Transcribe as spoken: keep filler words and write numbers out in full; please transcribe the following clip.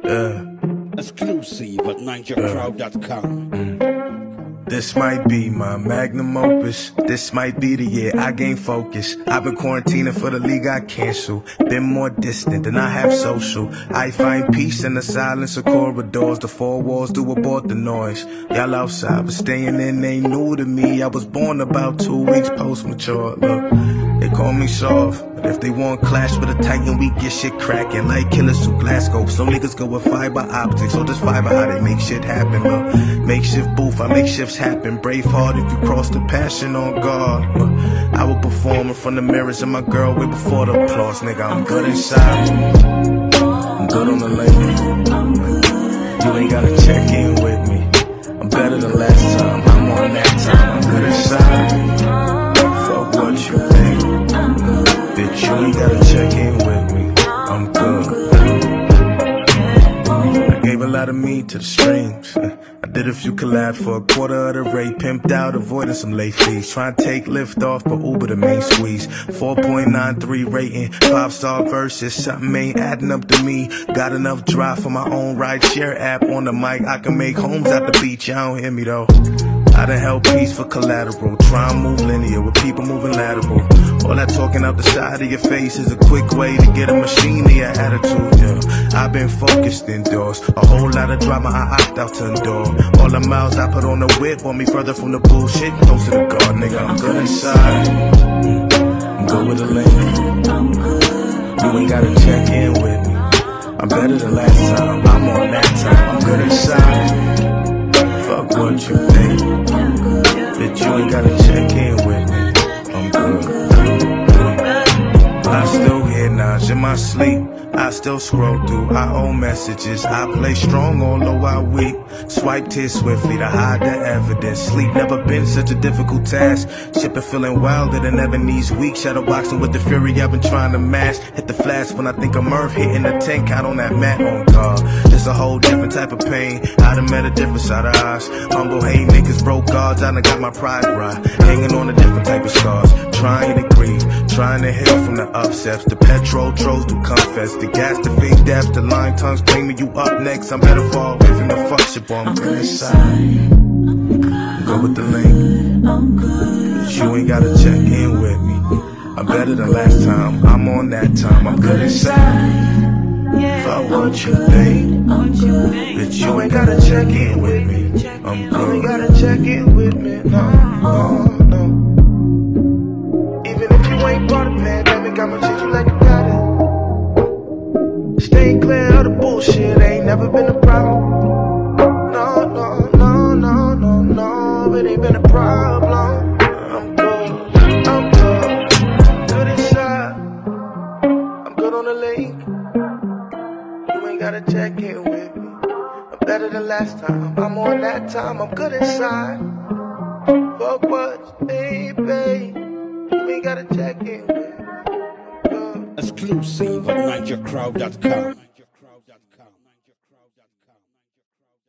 Yeah. Exclusive at ninja crowd dot com. This might be my magnum opus. This might be the year I gain focus. I've been quarantining for the league I cancel. Been more distant than I have social. I find peace in the silence of corridors. The four walls do abort the noise. Y'all outside, but staying in ain't new to me. I was born about two weeks post-mature. Look, they call me soft, but if they want clash with a titan, we get shit cracking like killers through Glasgow. Some niggas go with fiber optics, so just fiber how they make shit happen. Look, makeshift booth, I make shifts happen. Braveheart if you cross the passion on guard. Look, I will perform in front of mirrors and my girl way before the applause. Nigga, I'm good inside. I'm good on the lane. You ain't gotta check in with me. I'm better than last time. I'm on that time. I'm good inside. Fuck what you think. Bitch, you ain't gotta check in with me. I'm good. I gave a lot of me to the streams. I did a few collabs for a quarter of the rate. Pimped out, avoiding some late fees. Trying to take lift off, but Uber the main squeeze. four point nine three rating, five star verses. Something ain't adding up to me. Got enough drive for my own ride share app on the mic. I can make homes out the beach, y'all don't hear me though. I done held peace for collateral. Try and move linear with people moving lateral. All that talking out the side of your face is a quick way to get a machine to your attitude, yeah. I've been focused indoors. A whole lot of drama I opt out to endure. All the miles I put on the whip want me further from the bullshit. Close to the God, nigga, I'm good inside. I'm good with the lane. You ain't gotta check in with me. I'm better than last time. I'm on that time. I'm good inside. Fuck what you think. Bitch, you ain't gotta check in with me. I'm good. I still hear nods in my sleep. I still scroll through our own messages. I play strong although I weak. Swipe tears swiftly to hide the evidence. Sleep never been such a difficult task. Shipping feeling wilder than ever these weeks. Shadow boxing with the fury I've been trying to mask. Hit the flash when I think of Murph hitting the ten count on that mat on guard. It's a whole different type of pain. I done met a different side of eyes. Humble hate niggas broke guards. I done got my pride right. Hanging on a different type of scars. Trying to grieve, trying to heal from the upsets. The petrol trolls do confess. The gas, the fake dabs, the lying tongues claiming you up next. I'm better far away from the fuck shit, boy. I'm good inside. I'm good with the link. But you ain't gotta check in with me. I'm better than last time. I'm on that time. I'm good inside. Fuck what you think. But you ain't gotta check in with me. I'm good. You ain't gotta check in with me. No, no, no. Even if you ain't brought a pandemic, I'ma treat you like you got it. Stay clear of the bullshit, ain't never been a problem. No, no, no, no, no, no, it ain't been a problem. I'm good, I'm good, good inside. I'm good on the lake. You ain't gotta check in with me. I'm better than last time. I'm on that time. I'm good inside. Fuck what, baby. You ain't gotta check in with me. Exclusive at ninja crowd dot com.